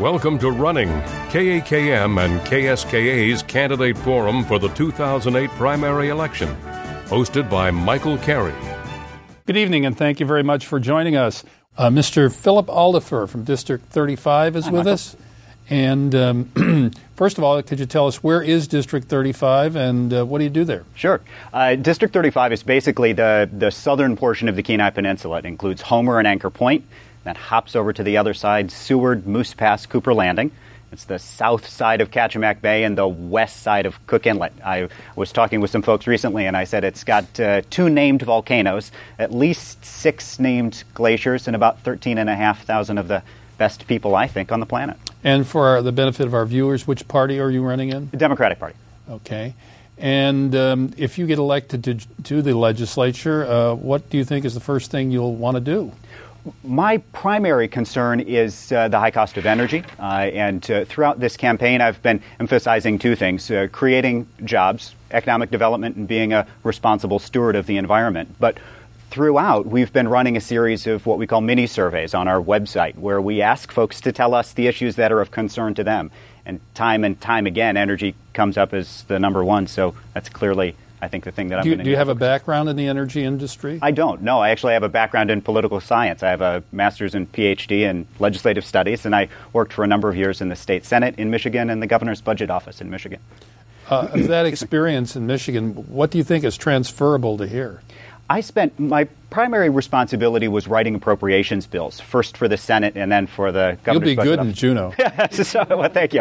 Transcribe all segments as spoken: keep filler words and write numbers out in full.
Welcome to Running, K A K M and K S K A's candidate forum for the two thousand eight primary election, hosted by Michael Carey. Good evening, and thank you very much for joining us. Uh, Mister Philip Aldifer from District thirty-five is Hi, with Michael. us. And um, first of all, could you tell us where is District thirty-five and uh, what do you do there? Sure. Uh, District thirty-five is basically the, the southern portion of the Kenai Peninsula. It includes Homer and Anchor Point. That hops over to the other side, Seward, Moose Pass, Cooper Landing. It's the south side of Kachemak Bay and the west side of Cook Inlet. I was talking with some folks recently, and I said it's got uh, two named volcanoes, at least six named glaciers, and about thirteen and a half thousand of the best people, I think, on the planet. And for our, the benefit of our viewers, which party are you running in? The Democratic Party. Okay. And um, if you get elected to, to the legislature, uh, what do you think is the first thing you'll want to do? My primary concern is uh, the high cost of energy. Uh, and uh, throughout this campaign, I've been emphasizing two things, uh, creating jobs, economic development, and being a responsible steward of the environment. But throughout, we've been running a series of what we call mini-surveys on our website, where we ask folks to tell us the issues that are of concern to them. And time and time again, energy comes up as the number one, so that's clearly, I think, the thing that I'm Do you, going to do you have a background in the energy industry? I don't. No, I actually have a background in political science. I have a master's and P H D in legislative studies, and I worked for a number of years in the state Senate in Michigan and the governor's budget office in Michigan. Uh, of that experience in Michigan, what do you think is transferable to here? I spent, my primary responsibility was writing appropriations bills, first for the Senate and then for the governor's You'll be budget good office. in Juneau. so, well, thank you.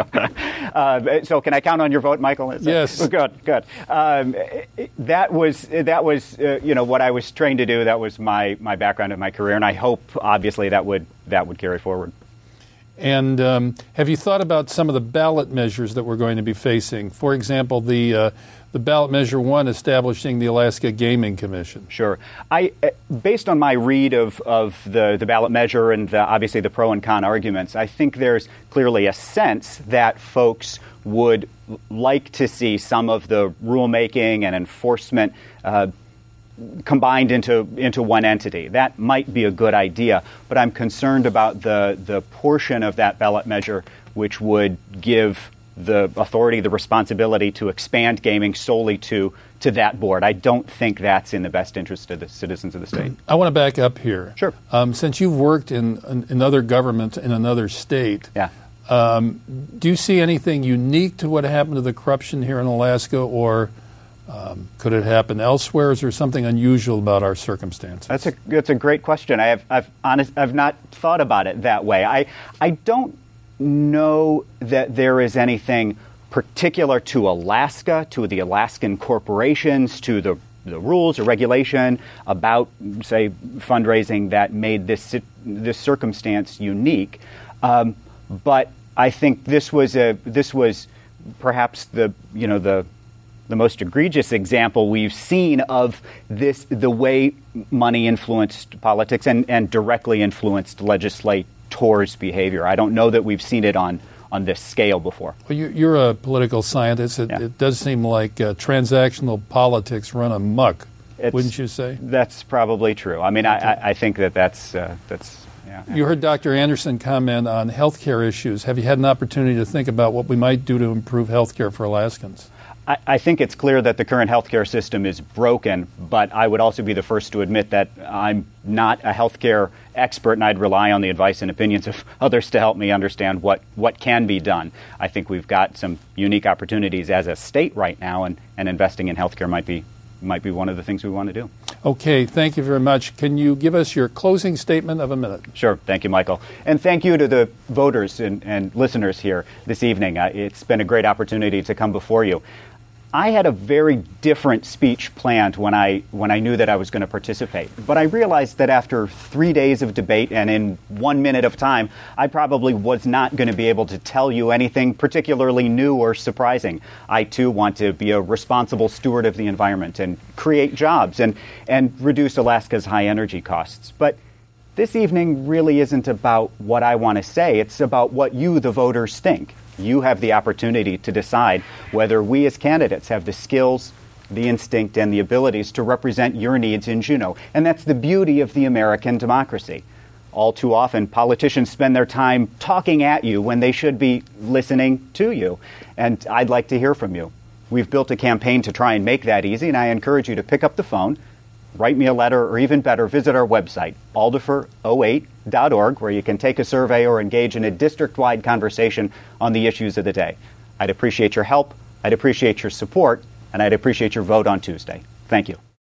Uh, so can I count on your vote, Michael? Is yes. That, good, good. Um, that was, that was uh, you know, what I was trained to do. That was my, my background and my career, and I hope, obviously, that would, that would carry forward. And um, have you thought about some of the ballot measures that we're going to be facing? For example, the uh, the ballot measure one establishing the Alaska Gaming Commission. Sure. I, based on my read of, of the, the ballot measure and the, obviously the pro and con arguments, I think there's clearly a sense that folks would like to see some of the rulemaking and enforcement uh, combined into into one entity. That might be a good idea, but I'm concerned about the the portion of that ballot measure which would give the authority, the responsibility to expand gaming solely to to that board. I don't think that's in the best interest of the citizens of the state. I want to back up here. Sure. Um, since you've worked in, in another government in another state, Yeah. um, do you see anything unique to what happened to the corruption here in Alaska, or Um, could it happen elsewhere? Is there something unusual about our circumstances? That's a that's a great question. I have I've honest I've not thought about it that way. I I don't know that there is anything particular to Alaska, to the Alaskan corporations, to the the rules or regulation about, say, fundraising that made this this circumstance unique. Um, but I think this was a this was perhaps the you know the the most egregious example we've seen of this, the way money influenced politics and, and directly influenced legislators' behavior. I don't know that we've seen it on, on this scale before. Well, you, you're a political scientist. It, Yeah. it does seem like uh, transactional politics run amok, It's, wouldn't you say? That's probably true. I mean, I, I, I think that that's, uh, that's yeah. You heard Doctor Anderson comment on health care issues. Have you had an opportunity to think about what we might do to improve health care for Alaskans? I, I think it's clear that the current healthcare system is broken, but I would also be the first to admit that I'm not a healthcare expert, and I'd rely on the advice and opinions of others to help me understand what, what can be done. I think we've got some unique opportunities as a state right now, and, and investing in healthcare might be might be one of the things we want to do. Okay, thank you very much. Can you give us your closing statement of a minute? Sure. Thank you, Michael. And thank you to the voters and, and listeners here this evening. Uh, it's been a great opportunity to come before you. I had a very different speech planned when I when I knew that I was going to participate. But I realized that after three days of debate and in one minute of time, I probably was not going to be able to tell you anything particularly new or surprising. I, too, want to be a responsible steward of the environment and create jobs and, and reduce Alaska's high energy costs. But this evening really isn't about what I want to say. It's about what you, the voters, think. You have the opportunity to decide whether we as candidates have the skills, the instinct, and the abilities to represent your needs in Juneau. And that's the beauty of the American democracy. All too often, politicians spend their time talking at you when they should be listening to you. And I'd like to hear from you. We've built a campaign to try and make that easy, and I encourage you to pick up the phone, write me a letter, or even better, visit our website, alderfer oh eight dot org, where you can take a survey or engage in a district-wide conversation on the issues of the day. I'd appreciate your help, I'd appreciate your support, and I'd appreciate your vote on Tuesday. Thank you.